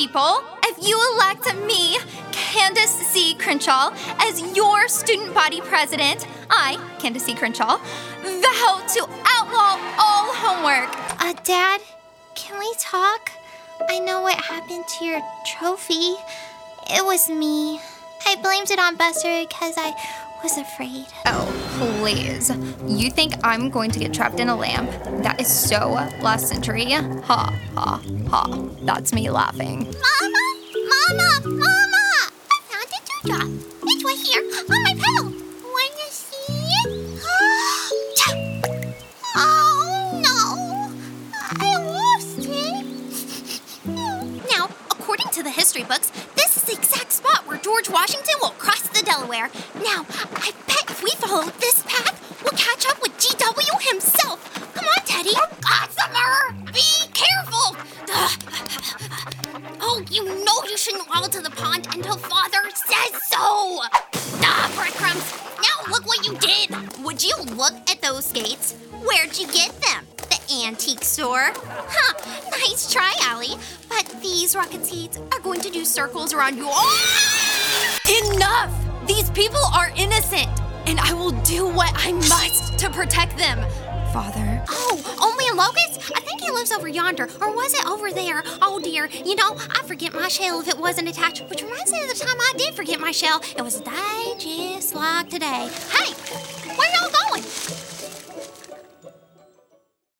people. If you elect me, Candace C. Crenshaw, as your student body president, I, Candace C. Crenshaw, vow to outlaw all homework. Dad, can we talk? I know what happened to your trophy. It was me. I blamed it on Buster because I was afraid. Oh, please. You think I'm going to get trapped in a lamp? That is so last century. Ha, ha, ha. That's me laughing. Mama! I found a dewdrop. It's right here on my pillow. Wanna see it? Oh, no. I lost it. Now, according to the history books, this is the exact spot where George Washington will cross the Delaware. Now, I bet if we follow this path, we'll catch up with G.W. himself. Come on, Teddy. Gossamer! Be careful! Oh, you know you shouldn't waddle to the pond until Father says so! Breadcrumbs! Now look what you did! Would you look at those skates? Where'd you get them? The antique store? Huh, nice try, Allie. But these rocket seeds are going to do circles around you. Oh! Enough! These people are innocent, and I will do what I must to protect them. Father. Oh, only a locust? I think he lives over yonder. Or was it over there? Oh, dear. You know, I'd forget my shell if it wasn't attached. Which reminds me of the time I did forget my shell. It was a day just like today. Hey, where y'all going?